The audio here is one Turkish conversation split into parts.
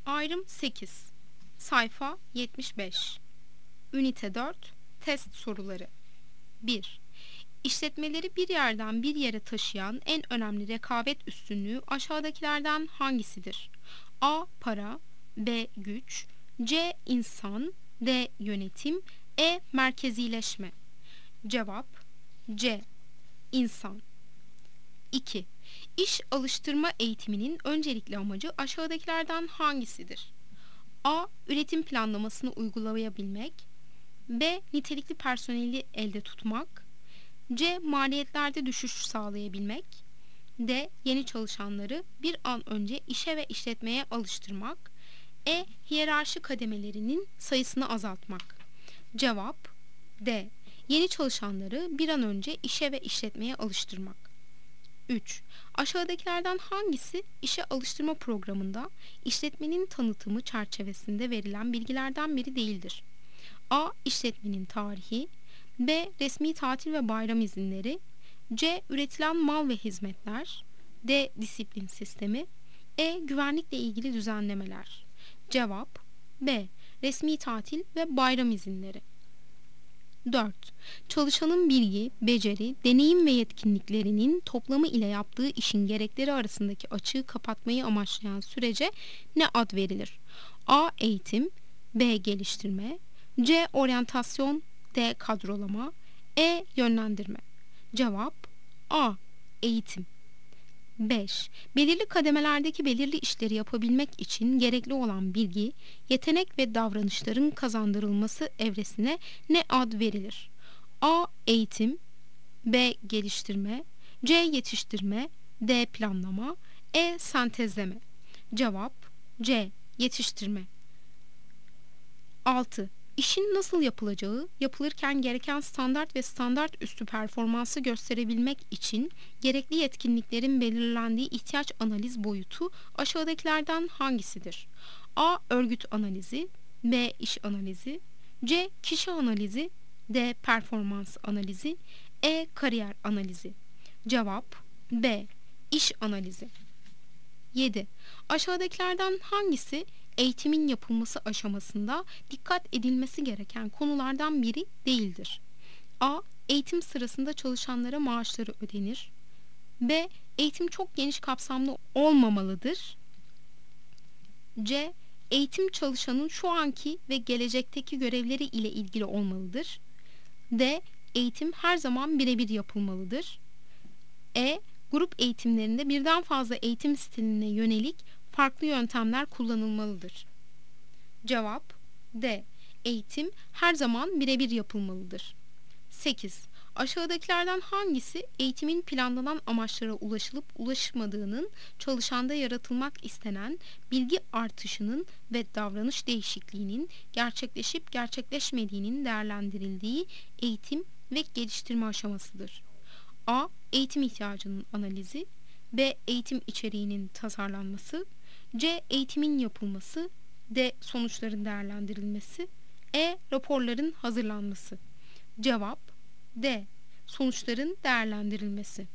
Ayrım 8. Sayfa 75. Ünite 4. Test soruları. 1. İşletmeleri bir yerden bir yere taşıyan en önemli rekabet üstünlüğü aşağıdakilerden hangisidir? A. Para, B. Güç, C. İnsan, D. Yönetim, E. Merkezileşme. Cevap C. İnsan. 2. İş alıştırma eğitiminin öncelikli amacı aşağıdakilerden hangisidir? A. Üretim planlamasını uygulayabilmek, B. Nitelikli personeli elde tutmak, C. Maliyetlerde düşüş sağlayabilmek, D. Yeni çalışanları bir an önce işe ve işletmeye alıştırmak, E. Hiyerarşi kademelerinin sayısını azaltmak. Cevap D. Yeni çalışanları bir an önce işe ve işletmeye alıştırmak. 3. Aşağıdakilerden hangisi işe alıştırma programında işletmenin tanıtımı çerçevesinde verilen bilgilerden biri değildir? A. İşletmenin tarihi, B. Resmi tatil ve bayram izinleri, C. Üretilen mal ve hizmetler, D. Disiplin sistemi, E. Güvenlikle ilgili düzenlemeler. Cevap B. Resmi tatil ve bayram izinleri. 4. Çalışanın bilgi, beceri, deneyim ve yetkinliklerinin toplamı ile yaptığı işin gerekleri arasındaki açığı kapatmayı amaçlayan sürece ne ad verilir? A. Eğitim, B. Geliştirme, C. Oryantasyon, D. Kadrolama, E. Yönlendirme. Cevap A. Eğitim. 5. Belirli kademelerdeki belirli işleri yapabilmek için gerekli olan bilgi, yetenek ve davranışların kazandırılması evresine ne ad verilir? A. Eğitim, B. Geliştirme, C. Yetiştirme, D. Planlama, E. Sentezleme. Cevap C. Yetiştirme. 6. İşin nasıl yapılacağı, yapılırken gereken standart ve standart üstü performansı gösterebilmek için gerekli yetkinliklerin belirlendiği ihtiyaç analiz boyutu aşağıdakilerden hangisidir? A. Örgüt analizi, B. İş analizi, C. Kişi analizi, D. Performans analizi, E. Kariyer analizi. Cevap B. İş analizi. 7. Aşağıdakilerden hangisi eğitimin yapılması aşamasında dikkat edilmesi gereken konulardan biri değildir? A. Eğitim sırasında çalışanlara maaşları ödenir. B. Eğitim çok geniş kapsamlı olmamalıdır. C. Eğitim çalışanın şu anki ve gelecekteki görevleri ile ilgili olmalıdır. D. Eğitim her zaman birebir yapılmalıdır. E. Grup eğitimlerinde birden fazla eğitim stiline yönelik farklı yöntemler kullanılmalıdır. Cevap D. Eğitim her zaman birebir yapılmalıdır. 8. Aşağıdakilerden hangisi eğitimin planlanan amaçlara ulaşılıp ulaşmadığının, çalışanda yaratılmak istenen bilgi artışının ve davranış değişikliğinin gerçekleşip gerçekleşmediğinin değerlendirildiği eğitim ve geliştirme aşamasıdır? A. Eğitim ihtiyacının analizi, B. Eğitim içeriğinin tasarlanması, C. Eğitimin yapılması, D. Sonuçların değerlendirilmesi, E. Raporların hazırlanması. Cevap D. Sonuçların değerlendirilmesi.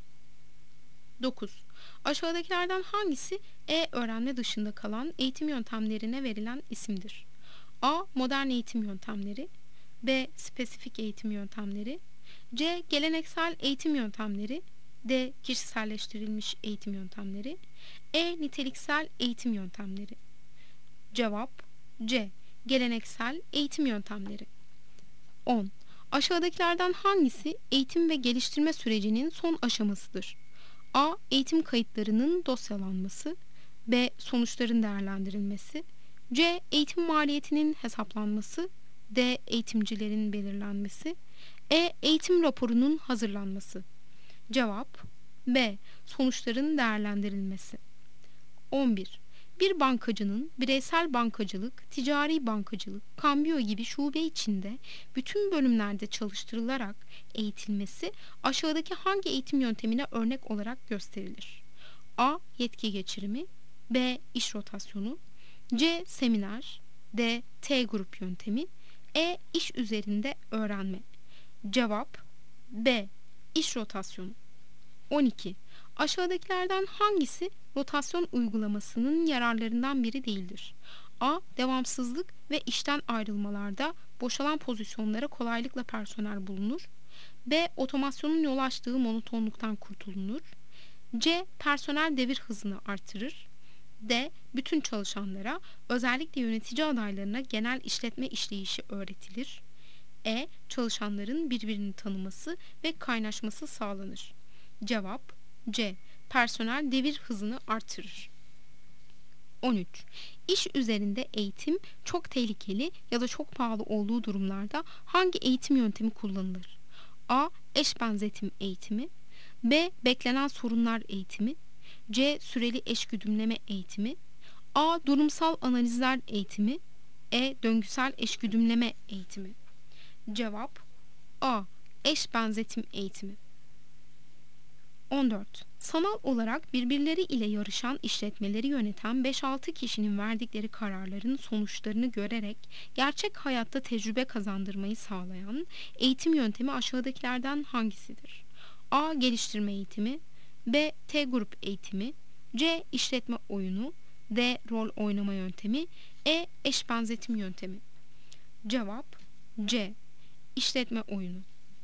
9. Aşağıdakilerden hangisi öğrenme dışında kalan eğitim yöntemlerine verilen isimdir? A. Modern eğitim yöntemleri, B. Spesifik eğitim yöntemleri, C. Geleneksel eğitim yöntemleri, D. Kişiselleştirilmiş eğitim yöntemleri, E. Niteliksel eğitim yöntemleri. Cevap C. Geleneksel eğitim yöntemleri. 10. Aşağıdakilerden hangisi eğitim ve geliştirme sürecinin son aşamasıdır? A. Eğitim kayıtlarının dosyalanması, B. Sonuçların değerlendirilmesi, C. Eğitim maliyetinin hesaplanması, D. Eğitimcilerin belirlenmesi, E. Eğitim raporunun hazırlanması. Cevap B. Sonuçların değerlendirilmesi. 11. Bir bankacının bireysel bankacılık, ticari bankacılık, kambiyo gibi şube içinde bütün bölümlerde çalıştırılarak eğitilmesi aşağıdaki hangi eğitim yöntemine örnek olarak gösterilir? A. Yetki geçirimi, B. İş rotasyonu, C. Seminer, D. T grup yöntemi, E. İş üzerinde öğrenme. Cevap B. İş rotasyonu. 12. Aşağıdakilerden hangisi rotasyon uygulamasının yararlarından biri değildir. A. Devamsızlık ve işten ayrılmalarda boşalan pozisyonlara kolaylıkla personel bulunur. B. Otomasyonun yol açtığı monotonluktan kurtulunur. C. Personel devir hızını artırır. D. Bütün çalışanlara, özellikle yönetici adaylarına genel işletme işleyişi öğretilir. E. Çalışanların birbirini tanıması ve kaynaşması sağlanır. Cevap C. Personel devir hızını artırır. 13. İş üzerinde eğitim çok tehlikeli ya da çok pahalı olduğu durumlarda hangi eğitim yöntemi kullanılır? A. Eş benzetim eğitimi. B. Beklenen sorunlar eğitimi. C. Süreli eş güdümleme eğitimi. A. Durumsal analizler eğitimi. E. Döngüsel eş güdümleme eğitimi. Cevap A. Eş benzetim eğitimi. 14. Sanal olarak birbirleri ile yarışan işletmeleri yöneten 5-6 kişinin verdikleri kararların sonuçlarını görerek gerçek hayatta tecrübe kazandırmayı sağlayan eğitim yöntemi aşağıdakilerden hangisidir? A. Geliştirme eğitimi. B. T grup eğitimi. C. İşletme oyunu. D. Rol oynama yöntemi. E. Eş benzetim yöntemi. Cevap C. İşletme oyunu.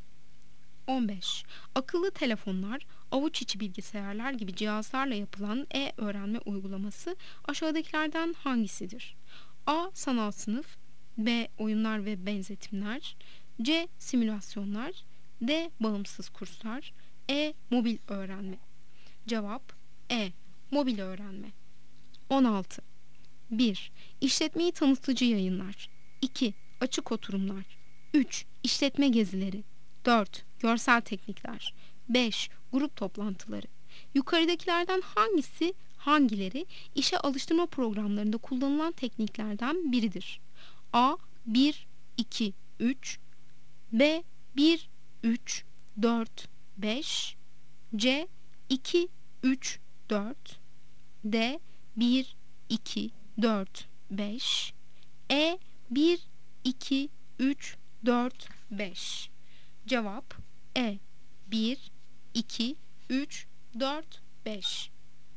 15. Akıllı telefonlar, avuç içi bilgisayarlar gibi cihazlarla yapılan e-öğrenme uygulaması aşağıdakilerden hangisidir? A. Sanal sınıf. B. Oyunlar ve benzetimler. C. Simülasyonlar. D. Bağımsız kurslar. E. Mobil öğrenme. Cevap E. Mobil öğrenme. 16. 1. İşletmeyi tanıtıcı yayınlar. 2. Açık oturumlar. 3. İşletme gezileri. 4. Görsel teknikler. 5. Grup toplantıları. Yukarıdakilerden hangileri işe alıştırma programlarında kullanılan tekniklerden biridir? A. 1, 2, 3. B. 1, 3, 4, 5. C. 2, 3, 4. D. 1, 2, 4, 5. E. 1, 2, 3, 4, 5. Cevap E. 1, 2, 3, 4, 5.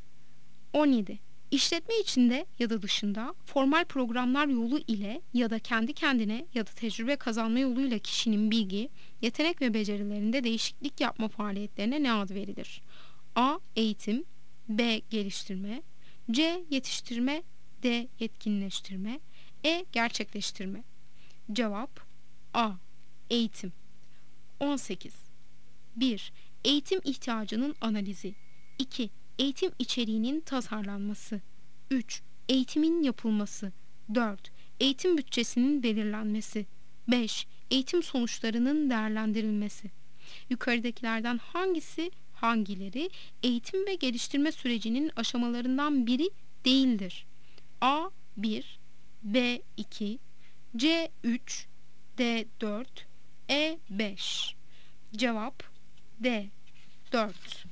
17. İşletme içinde ya da dışında formal programlar yolu ile ya da kendi kendine ya da tecrübe kazanma yoluyla kişinin bilgi, yetenek ve becerilerinde değişiklik yapma faaliyetlerine ne ad verilir? A. Eğitim. B. Geliştirme. C. Yetiştirme. D. Yetkinleştirme. E. Gerçekleştirme. Cevap A. Eğitim. 18. 1. Eğitim ihtiyacının analizi. 2. Eğitim içeriğinin tasarlanması. 3. Eğitimin yapılması. 4. Eğitim bütçesinin belirlenmesi. 5. Eğitim sonuçlarının değerlendirilmesi. Yukarıdakilerden hangileri eğitim ve geliştirme sürecinin aşamalarından biri değildir? A. 1. B. 2. C. 3. D. 4. E. 5. Cevap D. 4.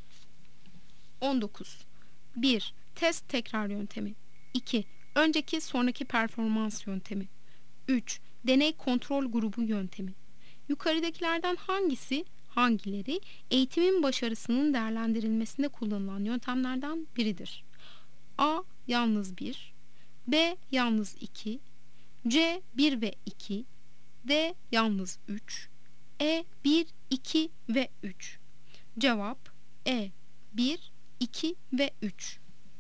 19. 1. Test tekrar yöntemi. 2. Önceki sonraki performans yöntemi. 3. Deney kontrol grubu yöntemi. Yukarıdakilerden hangileri eğitimin başarısının değerlendirilmesinde kullanılan yöntemlerden biridir? A. Yalnız 1. B. Yalnız 2. C. 1 ve 2. D. Yalnız 3. E. 1, 2 ve 3. Cevap E. 1, 2 ve 3.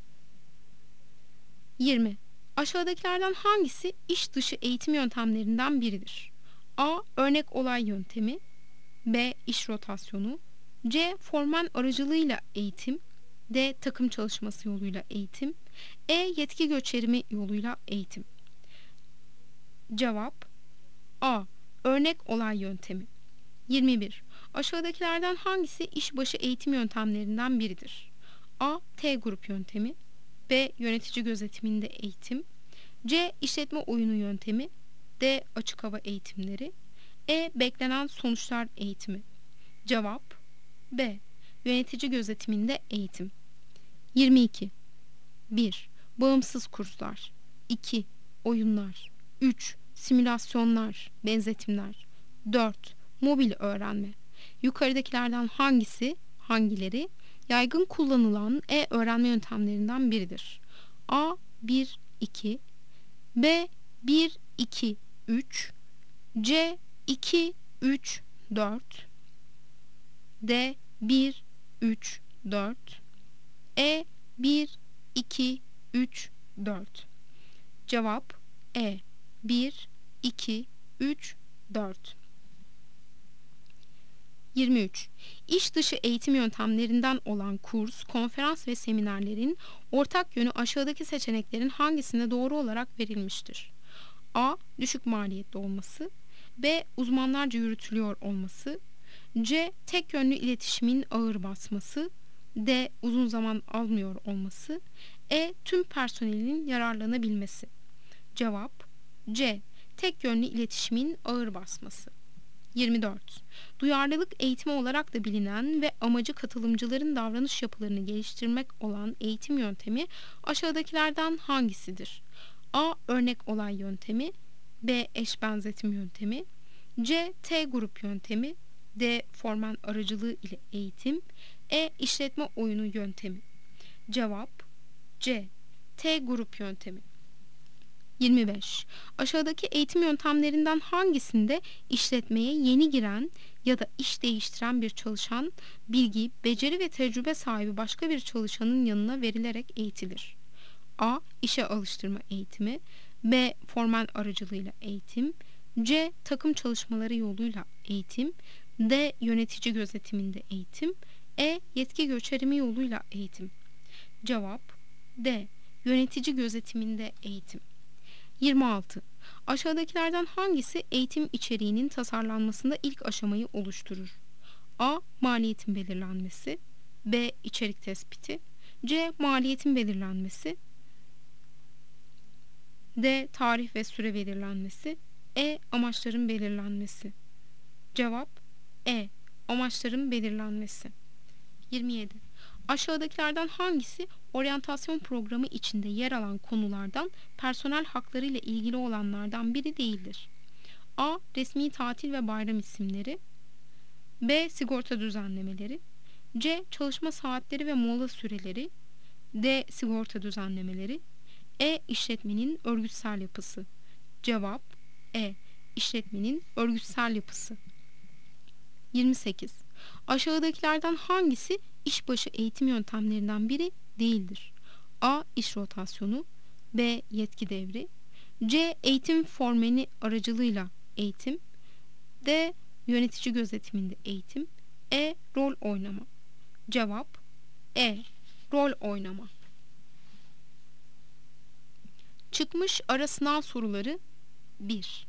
20. Aşağıdakilerden hangisi iş dışı eğitim yöntemlerinden biridir? A. Örnek olay yöntemi. B. İş rotasyonu. C. Formen aracılığıyla eğitim. D. Takım çalışması yoluyla eğitim. E. Yetki göçerimi yoluyla eğitim. Cevap A. Örnek olay yöntemi. 21. Aşağıdakilerden hangisi işbaşı eğitim yöntemlerinden biridir? A. T grup yöntemi. B. Yönetici gözetiminde eğitim. C. İşletme oyunu yöntemi. D. Açık hava eğitimleri. E. Beklenen sonuçlar eğitimi. Cevap B. Yönetici gözetiminde eğitim. 22. 1. Bağımsız kurslar. 2. Oyunlar. 3. Simülasyonlar, benzetimler. 4. Mobil öğrenme. Yukarıdakilerden hangileri yaygın kullanılan öğrenme yöntemlerinden biridir? A. 1, 2, B. 1, 2, 3, C. 2, 3, 4, D. 1, 3, 4, E. 1, 2, 3, 4. Cevap E. 1, 2, 3, 4. 23. İş dışı eğitim yöntemlerinden olan kurs, konferans ve seminerlerin ortak yönü aşağıdaki seçeneklerin hangisinde doğru olarak verilmiştir? A. Düşük maliyetli olması, B. Uzmanlarca yürütülüyor olması, C. Tek yönlü iletişimin ağır basması, D. Uzun zaman almıyor olması, E. Tüm personelin yararlanabilmesi. Cevap C. Tek yönlü iletişimin ağır basması. 24. Duyarlılık eğitimi olarak da bilinen ve amacı katılımcıların davranış yapılarını geliştirmek olan eğitim yöntemi aşağıdakilerden hangisidir? A. Örnek olay yöntemi, B. Eş benzetim yöntemi, C. T grup yöntemi, D. Formen aracılığı ile eğitim, E. İşletme oyunu yöntemi. Cevap C. T grup yöntemi. 25. Aşağıdaki eğitim yöntemlerinden hangisinde işletmeye yeni giren ya da iş değiştiren bir çalışan bilgi, beceri ve tecrübe sahibi başka bir çalışanın yanına verilerek eğitilir? A. İşe alıştırma eğitimi, B. Formen aracılığıyla eğitim, C. Takım çalışmaları yoluyla eğitim, D. Yönetici gözetiminde eğitim, E. Yetki gösterimi yoluyla eğitim. Cevap D. Yönetici gözetiminde eğitim. 26. Aşağıdakilerden hangisi eğitim içeriğinin tasarlanmasında ilk aşamayı oluşturur? A. Maliyetin belirlenmesi, B. İçerik tespiti, C. Maliyetin belirlenmesi, D. Tarih ve süre belirlenmesi, E. Amaçların belirlenmesi. Cevap E. Amaçların belirlenmesi. 27. Aşağıdakilerden hangisi oryantasyon programı içinde yer alan konulardan personel hakları ile ilgili olanlardan biri değildir? A. Resmi tatil ve bayram isimleri, B. Sigorta düzenlemeleri, C. Çalışma saatleri ve mola süreleri, D. Sigorta düzenlemeleri, E. İşletmenin örgütsel yapısı. Cevap E. İşletmenin örgütsel yapısı. 28. Aşağıdakilerden hangisi işbaşı eğitim yöntemlerinden biri değildir? A. İş rotasyonu, B. Yetki devri, C. Eğitim formeni aracılığıyla eğitim, D. Yönetici gözetiminde eğitim, E. Rol oynama. Cevap E. Rol oynama. Çıkmış ara sınav soruları 1.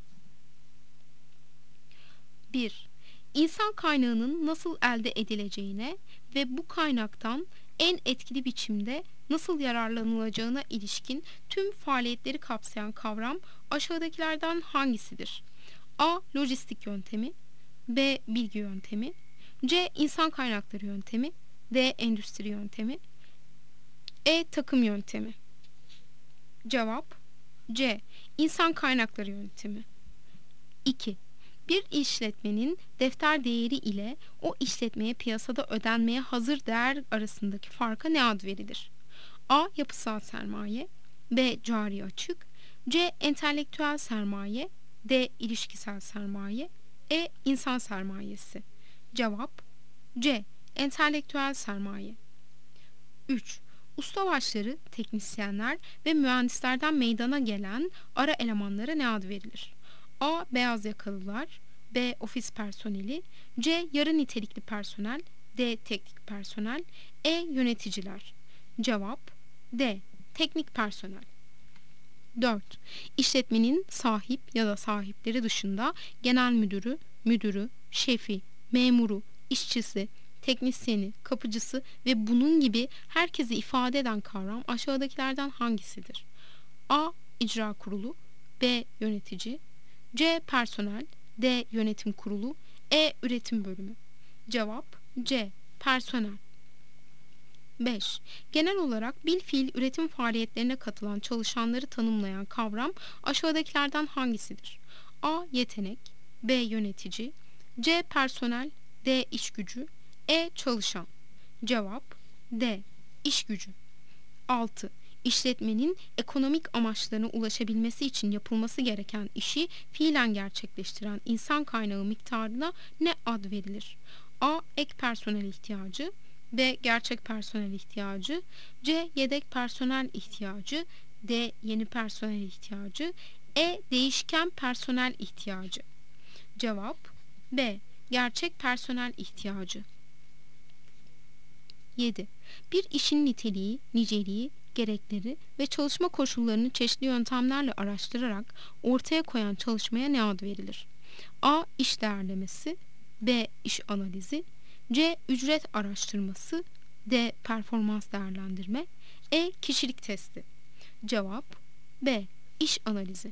1. İnsan kaynağının nasıl elde edileceğine ve bu kaynaktan en etkili biçimde nasıl yararlanılacağına ilişkin tüm faaliyetleri kapsayan kavram aşağıdakilerden hangisidir? A. Lojistik yöntemi, B. Bilgi yöntemi, C. İnsan kaynakları yöntemi, D. Endüstri yöntemi, E. Takım yöntemi. Cevap C. İnsan kaynakları yöntemi. 2. Bir işletmenin defter değeri ile o işletmeye piyasada ödenmeye hazır değer arasındaki farka ne ad verilir? A. Yapısal sermaye, B. Cari açık, C. Entelektüel sermaye, D. İlişkisel sermaye, E. İnsan sermayesi. Cevap C. Entelektüel sermaye. 3. Ustabaşları, teknisyenler ve mühendislerden meydana gelen ara elemanlara ne ad verilir? A. Beyaz yakalılar, B. Ofis personeli, C. Yarı nitelikli personel, D. Teknik personel, E. Yöneticiler. Cevap D. Teknik personel. 4. İşletmenin sahip ya da sahipleri dışında genel müdürü, müdürü, şefi, memuru, işçisi, teknisyeni, kapıcısı ve bunun gibi herkesi ifade eden kavram aşağıdakilerden hangisidir? A. İcra kurulu, B. Yönetici, C. Personel, D. Yönetim kurulu, E. Üretim bölümü. Cevap C. Personel. 5. Genel olarak bilfiil üretim faaliyetlerine katılan çalışanları tanımlayan kavram aşağıdakilerden hangisidir? A. Yetenek, B. Yönetici, C. Personel, D. İşgücü, E. Çalışan. Cevap D. İş gücü. 6. İşletmenin ekonomik amaçlarına ulaşabilmesi için yapılması gereken işi fiilen gerçekleştiren insan kaynağı miktarına ne ad verilir? A. Ek personel ihtiyacı. B. Gerçek personel ihtiyacı. C. Yedek personel ihtiyacı. D. Yeni personel ihtiyacı. E. Değişken personel ihtiyacı. Cevap B. Gerçek personel ihtiyacı. 7. Bir işin niteliği, niceliği, gerekleri ve çalışma koşullarını çeşitli yöntemlerle araştırarak ortaya koyan çalışmaya ne ad verilir? A. İş değerlemesi. B. İş analizi. C. Ücret araştırması. D. Performans değerlendirme. E. Kişilik testi. Cevap B. İş analizi.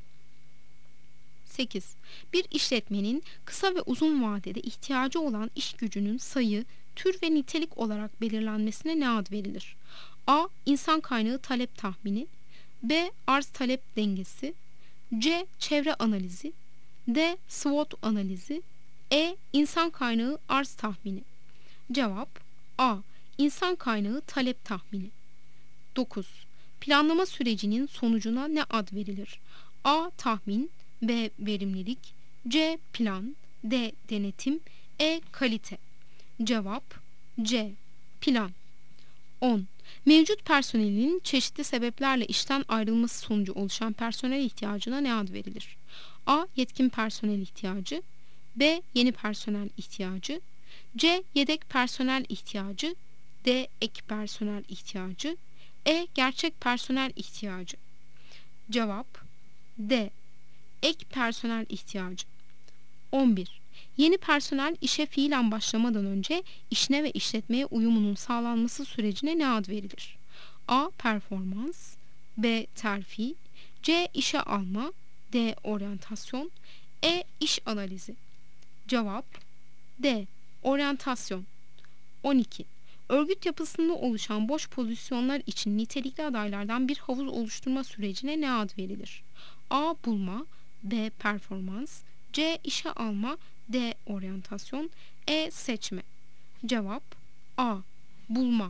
8. Bir işletmenin kısa ve uzun vadede ihtiyacı olan iş gücünün sayı, tür ve nitelik olarak belirlenmesine ne ad verilir? A. İnsan kaynağı talep tahmini. B. Arz talep dengesi. C. Çevre analizi. D. SWOT analizi. E. İnsan kaynağı arz tahmini. Cevap A. İnsan kaynağı talep tahmini. 9. Planlama sürecinin sonucuna ne ad verilir? A. Tahmin. B. Verimlilik. C. Plan. D. Denetim. E. Kalite. Cevap C. Plan. 10. Mevcut personelin çeşitli sebeplerle işten ayrılması sonucu oluşan personel ihtiyacına ne ad verilir? A. Yetkin personel ihtiyacı. B. Yeni personel ihtiyacı. C. Yedek personel ihtiyacı. D. Ek personel ihtiyacı. E. Gerçek personel ihtiyacı. Cevap D. Ek personel ihtiyacı. 11. Yeni personel işe fiilen başlamadan önce işine ve işletmeye uyumunun sağlanması sürecine ne ad verilir? A. Performans. B. Terfi. C. İşe alma. D. Oryantasyon. E. İş analizi. Cevap D. Oryantasyon. 12. Örgüt yapısında oluşan boş pozisyonlar için nitelikli adaylardan bir havuz oluşturma sürecine ne ad verilir? A. Bulma. B. Performans. C. İşe alma. D. Oryantasyon. E. Seçme. Cevap A. Bulma.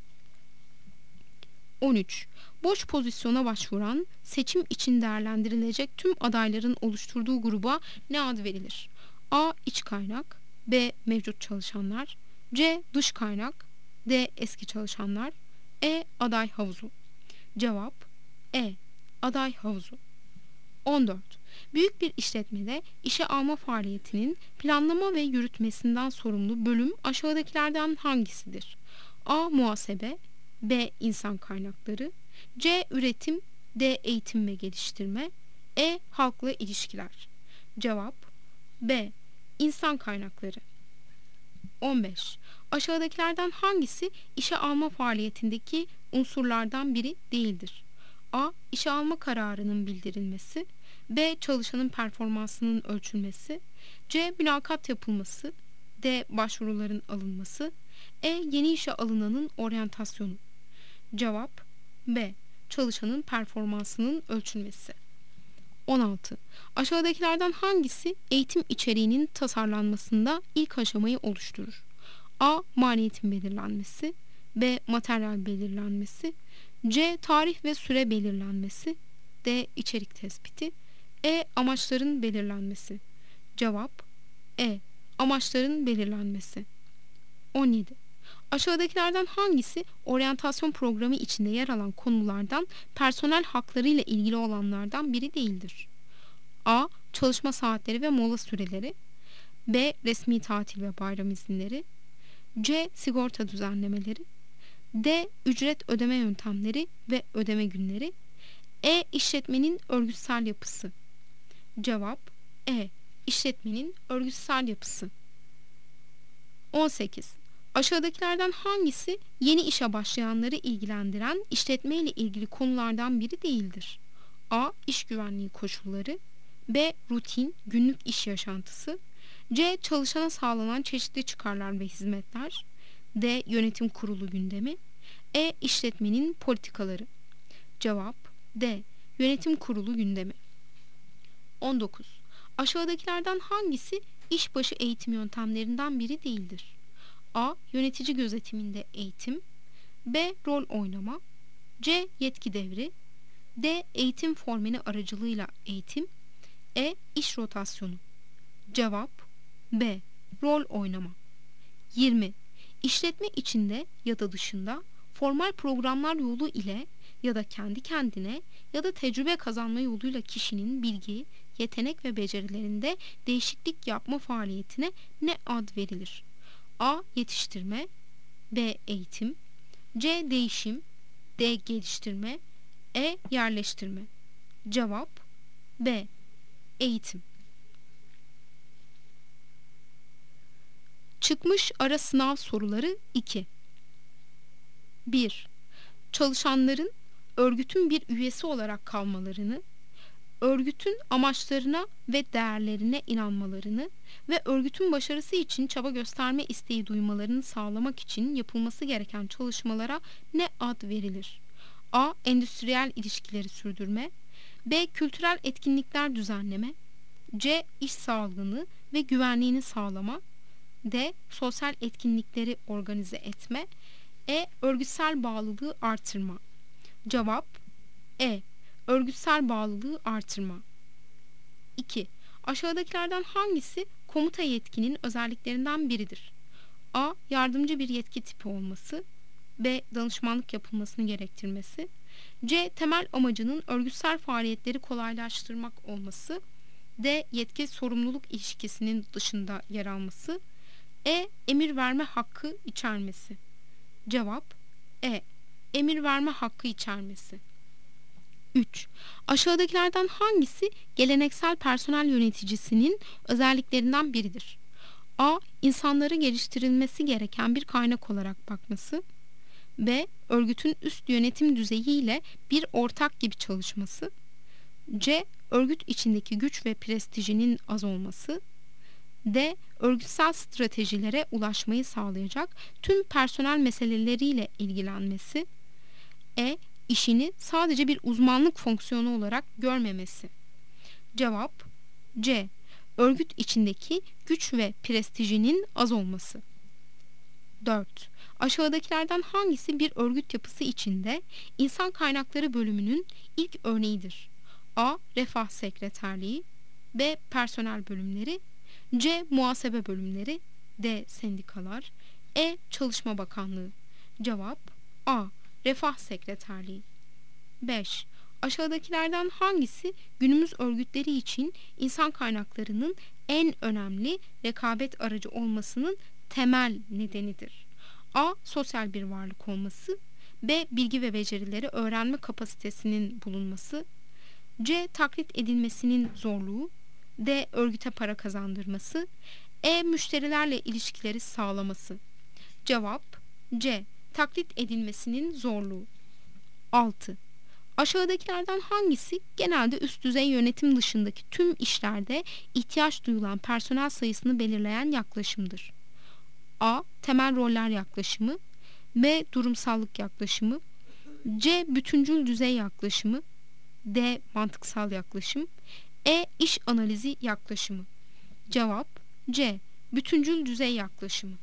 13. Boş pozisyona başvuran, seçim için değerlendirilecek tüm adayların oluşturduğu gruba ne ad verilir? A. İç kaynak. B. Mevcut çalışanlar. C. Dış kaynak. D. Eski çalışanlar. E. Aday havuzu. Cevap E. Aday havuzu. 14. Büyük bir işletmede işe alma faaliyetinin planlama ve yürütmesinden sorumlu bölüm aşağıdakilerden hangisidir? A. Muhasebe. B. İnsan kaynakları. C. Üretim. D. Eğitim ve geliştirme. E. Halkla ilişkiler. Cevap B. İnsan kaynakları. 15. Aşağıdakilerden hangisi işe alma faaliyetindeki unsurlardan biri değildir? A. İşe alma kararının bildirilmesi. B. Çalışanın performansının ölçülmesi. C. Mülakat yapılması. D. Başvuruların alınması. E. Yeni işe alınanın oryantasyonu. Cevap B. Çalışanın performansının ölçülmesi. 16. Aşağıdakilerden hangisi eğitim içeriğinin tasarlanmasında ilk aşamayı oluşturur? A. Maliyetin belirlenmesi. B. Materyal belirlenmesi. C. Tarih ve süre belirlenmesi. D. İçerik tespiti. E. Amaçların belirlenmesi. Cevap E. Amaçların belirlenmesi. 17. Aşağıdakilerden hangisi oryantasyon programı içinde yer alan konulardan personel hakları ile ilgili olanlardan biri değildir? A. Çalışma saatleri ve mola süreleri. B. Resmi tatil ve bayram izinleri. C. Sigorta düzenlemeleri. D. Ücret ödeme yöntemleri ve ödeme günleri. E. İşletmenin örgütsel yapısı. Cevap E. İşletmenin örgütsel yapısı. 18. Aşağıdakilerden hangisi yeni işe başlayanları ilgilendiren işletme ile ilgili konulardan biri değildir? A. İş güvenliği koşulları. B. Rutin, günlük iş yaşantısı. C. Çalışana sağlanan çeşitli çıkarlar ve hizmetler. D. Yönetim kurulu gündemi. E. İşletmenin politikaları. Cevap D. Yönetim kurulu gündemi. 19. Aşağıdakilerden hangisi işbaşı eğitim yöntemlerinden biri değildir? A. Yönetici gözetiminde eğitim. B. Rol oynama. C. Yetki devri. D. Eğitim formeli aracılığıyla eğitim. E. İş rotasyonu. Cevap B. Rol oynama. 20. İşletme içinde ya da dışında formal programlar yolu ile ya da kendi kendine ya da tecrübe kazanma yoluyla kişinin bilgi, yetenek ve becerilerinde değişiklik yapma faaliyetine ne ad verilir? A. Yetiştirme. B. Eğitim. C. Değişim. D. Geliştirme. E. Yerleştirme. Cevap B. Eğitim. Çıkmış ara sınav soruları 2. 1. Çalışanların örgütün bir üyesi olarak kalmalarını, örgütün amaçlarına ve değerlerine inanmalarını ve örgütün başarısı için çaba gösterme isteği duymalarını sağlamak için yapılması gereken çalışmalara ne ad verilir? A. Endüstriyel ilişkileri sürdürme. B. Kültürel etkinlikler düzenleme. C. İş sağlığını ve güvenliğini sağlama. D. Sosyal etkinlikleri organize etme. E. Örgütsel bağlılığı artırma. Cevap E. Örgütsel bağlılığı artırma. 2. Aşağıdakilerden hangisi komuta yetkinin özelliklerinden biridir? A. Yardımcı bir yetki tipi olması. B. Danışmanlık yapılmasını gerektirmesi. C. Temel amacının örgütsel faaliyetleri kolaylaştırmak olması. D. Yetki sorumluluk ilişkisinin dışında yer alması. E. Emir verme hakkı içermesi. Cevap E. Emir verme hakkı içermesi. 3. Aşağıdakilerden hangisi geleneksel personel yöneticisinin özelliklerinden biridir? A. İnsanları geliştirilmesi gereken bir kaynak olarak bakması. B. Örgütün üst yönetim düzeyiyle bir ortak gibi çalışması. C. Örgüt içindeki güç ve prestijinin az olması. D. Örgütsel stratejilere ulaşmayı sağlayacak tüm personel meseleleriyle ilgilenmesi. E. İşini sadece bir uzmanlık fonksiyonu olarak görmemesi. Cevap C. Örgüt içindeki güç ve prestijinin az olması. 4. Aşağıdakilerden hangisi bir örgüt yapısı içinde insan kaynakları bölümünün ilk örneğidir? A. Refah sekreterliği. B. Personel bölümleri. C. Muhasebe bölümleri. D. Sendikalar. E. Çalışma Bakanlığı. Cevap A. Refah sekreterliği. 5. Aşağıdakilerden hangisi günümüz örgütleri için insan kaynaklarının en önemli rekabet aracı olmasının temel nedenidir? A. Sosyal bir varlık olması. B. Bilgi ve becerileri öğrenme kapasitesinin bulunması. C. Taklit edilmesinin zorluğu. D. Örgüte para kazandırması. E. Müşterilerle ilişkileri sağlaması. Cevap C. Taklit edilmesinin zorluğu. 6. Aşağıdakilerden hangisi genelde üst düzey yönetim dışındaki tüm işlerde ihtiyaç duyulan personel sayısını belirleyen yaklaşımdır? A. Temel roller yaklaşımı. B. Durumsallık yaklaşımı. C. Bütüncül düzey yaklaşımı. D. Mantıksal yaklaşım. E. İş analizi yaklaşımı. Cevap C. Bütüncül düzey yaklaşımı.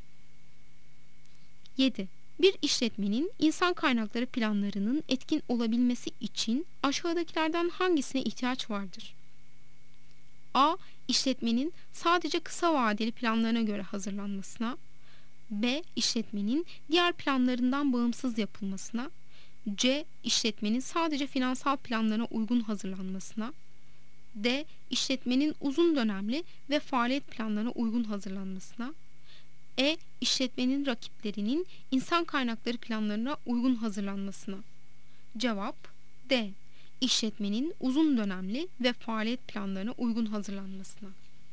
7. Bir işletmenin insan kaynakları planlarının etkin olabilmesi için aşağıdakilerden hangisine ihtiyaç vardır? A. İşletmenin sadece kısa vadeli planlarına göre hazırlanmasına. B. İşletmenin diğer planlarından bağımsız yapılmasına. C. İşletmenin sadece finansal planlarına uygun hazırlanmasına. D. İşletmenin uzun dönemli ve faaliyet planlarına uygun hazırlanmasına. E. İşletmenin rakiplerinin insan kaynakları planlarına uygun hazırlanmasına. Cevap D. İşletmenin uzun dönemli ve faaliyet planlarına uygun hazırlanmasına.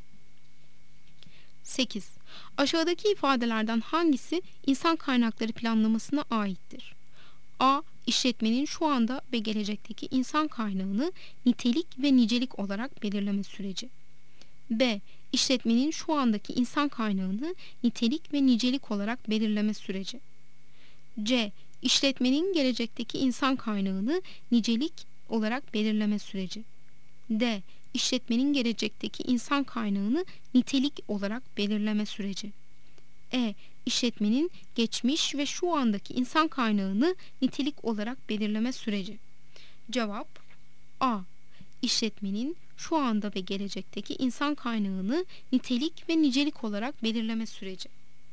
8. Aşağıdaki ifadelerden hangisi insan kaynakları planlamasına aittir? A. İşletmenin şu anda ve gelecekteki insan kaynağını nitelik ve nicelik olarak belirleme süreci. B. İşletmenin şu andaki insan kaynağını nitelik ve nicelik olarak belirleme süreci. C. İşletmenin gelecekteki insan kaynağını nicelik olarak belirleme süreci. D. İşletmenin gelecekteki insan kaynağını nitelik olarak belirleme süreci. İşletmenin geçmiş ve şu andaki insan kaynağını nitelik olarak belirleme süreci. Cevap A. İşletmenin şu anda ve gelecekteki insan kaynağını nitelik ve nicelik olarak belirleme süreci.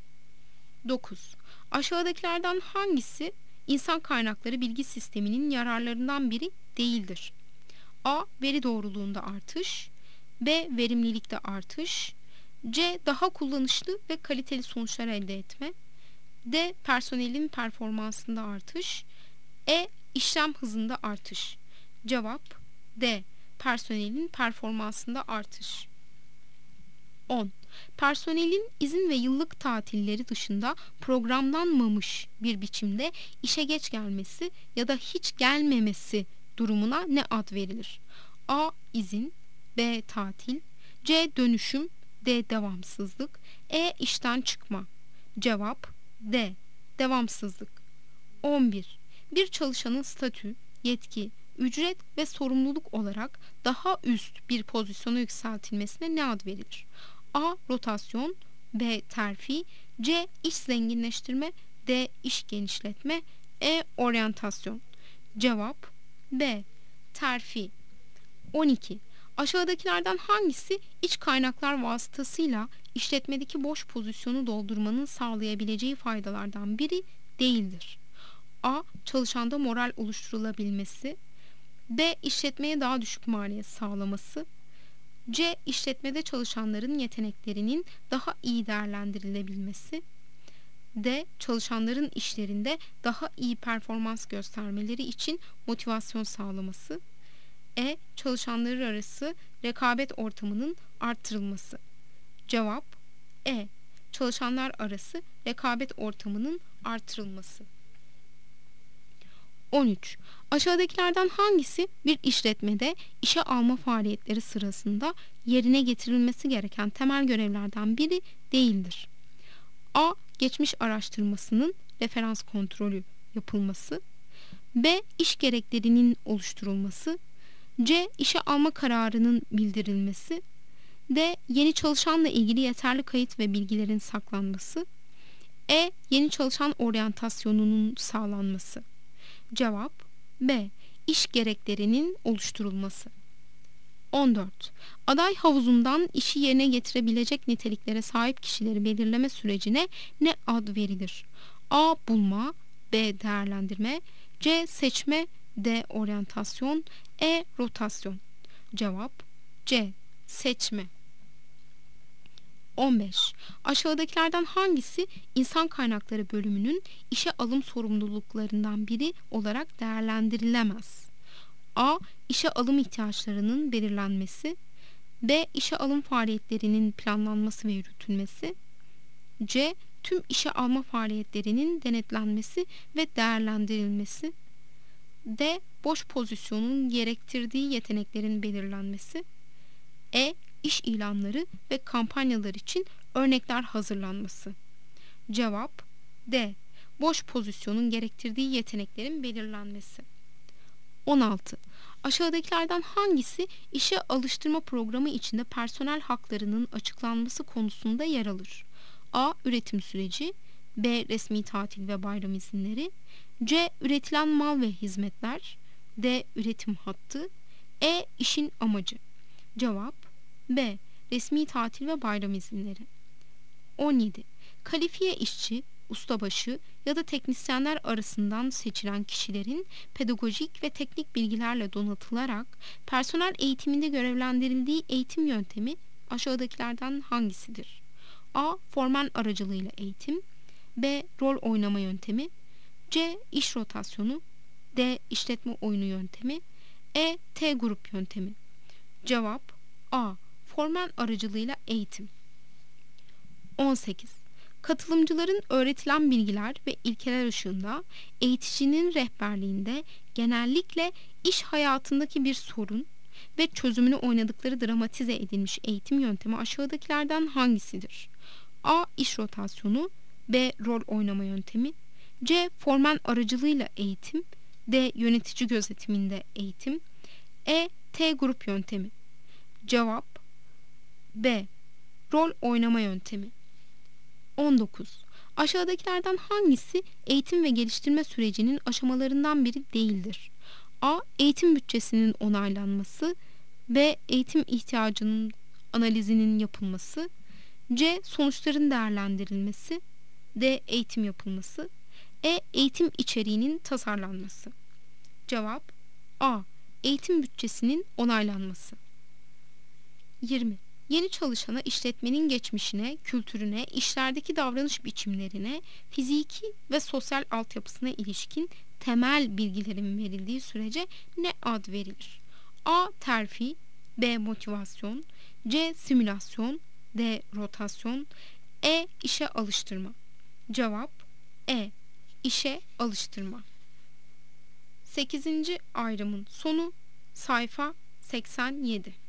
9. Aşağıdakilerden hangisi insan kaynakları bilgi sisteminin yararlarından biri değildir? A. Veri doğruluğunda artış, B. Verimlilikte artış, C. Daha kullanışlı ve kaliteli sonuçlar elde etme, D. Personelin performansında artış, işlem hızında artış. Cevap D. Personelin performansında artış. 10. Personelin izin ve yıllık tatilleri dışında programlanmamış bir biçimde işe geç gelmesi ya da hiç gelmemesi durumuna ne ad verilir? A. İzin, B. Tatil, C. Dönüşüm, D. Devamsızlık, işten çıkma. Cevap D. Devamsızlık. 11. Bir çalışanın statü, yetki, ücret ve sorumluluk olarak daha üst bir pozisyona yükseltilmesine ne ad verilir? A. Rotasyon, B. Terfi, C. İş zenginleştirme, D. İş genişletme, Oryantasyon. Cevap B. Terfi. 12. Aşağıdakilerden hangisi iç kaynaklar vasıtasıyla işletmedeki boş pozisyonu doldurmanın sağlayabileceği faydalardan biri değildir? A. Çalışanda moral oluşturulabilmesi, B. İşletmeye daha düşük maliyet sağlaması, C. İşletmede çalışanların yeteneklerinin daha iyi değerlendirilebilmesi, D. Çalışanların işlerinde daha iyi performans göstermeleri için motivasyon sağlaması, çalışanlar arası rekabet ortamının artırılması. Cevap çalışanlar arası rekabet ortamının artırılması. 13. Aşağıdakilerden hangisi bir işletmede işe alma faaliyetleri sırasında yerine getirilmesi gereken temel görevlerden biri değildir? A. Geçmiş araştırmasının referans kontrolü yapılması, B. İş gereklerinin oluşturulması, C. İşe alma kararının bildirilmesi, D. Yeni çalışanla ilgili yeterli kayıt ve bilgilerin saklanması, Yeni çalışan oryantasyonunun sağlanması. Cevap B. İş gereklerinin oluşturulması. 14. Aday havuzundan işi yerine getirebilecek niteliklere sahip kişileri belirleme sürecine ne ad verilir? A. Bulma, B. Değerlendirme, C. Seçme, D. Oryantasyon, Rotasyon. Cevap C. Seçme. 15. Aşağıdakilerden hangisi insan kaynakları bölümünün işe alım sorumluluklarından biri olarak değerlendirilemez? A. İşe alım ihtiyaçlarının belirlenmesi, B. İşe alım faaliyetlerinin planlanması ve yürütülmesi, C. Tüm işe alma faaliyetlerinin denetlenmesi ve değerlendirilmesi, D. Boş pozisyonun gerektirdiği yeteneklerin belirlenmesi, İş ilanları ve kampanyalar için örnekler hazırlanması. Cevap D. Boş pozisyonun gerektirdiği yeteneklerin belirlenmesi. 16. Aşağıdakilerden hangisi işe alıştırma programı içinde personel haklarının açıklanması konusunda yer alır? A. Üretim süreci, B. Resmi tatil ve bayram izinleri, C. Üretilen mal ve hizmetler, D. Üretim hattı, İşin amacı. Cevap B. Resmi tatil ve bayram izinleri. 17. Kalifiye işçi, ustabaşı ya da teknisyenler arasından seçilen kişilerin pedagojik ve teknik bilgilerle donatılarak personel eğitiminde görevlendirildiği eğitim yöntemi aşağıdakilerden hangisidir? A. Formen aracılığıyla eğitim, B. Rol oynama yöntemi, C. İş rotasyonu, D. İşletme oyunu yöntemi, T grup yöntemi. Cevap A. Formen aracılığıyla eğitim. 18. Katılımcıların öğretilen bilgiler ve ilkeler ışığında eğiticinin rehberliğinde genellikle iş hayatındaki bir sorun ve çözümünü oynadıkları dramatize edilmiş eğitim yöntemi aşağıdakilerden hangisidir? A. İş rotasyonu, B. Rol oynama yöntemi, C. Formen aracılığıyla eğitim, D. Yönetici gözetiminde eğitim, T grup yöntemi. Cevap B. Rol oynama yöntemi. 19. Aşağıdakilerden hangisi eğitim ve geliştirme sürecinin aşamalarından biri değildir? A. Eğitim bütçesinin onaylanması. B. Eğitim ihtiyacının analizinin yapılması. C. Sonuçların değerlendirilmesi. D. Eğitim yapılması. E. Eğitim içeriğinin tasarlanması. Cevap A. Eğitim bütçesinin onaylanması. 20. Yeni çalışana işletmenin geçmişine, kültürüne, işlerdeki davranış biçimlerine, fiziki ve sosyal altyapısına ilişkin temel bilgilerin verildiği sürece ne ad verilir? A. Terfi. B. Motivasyon. C. Simülasyon. D. Rotasyon. E. İşe alıştırma. Cevap E. İşe alıştırma. 8. ayrımın sonu, sayfa 87.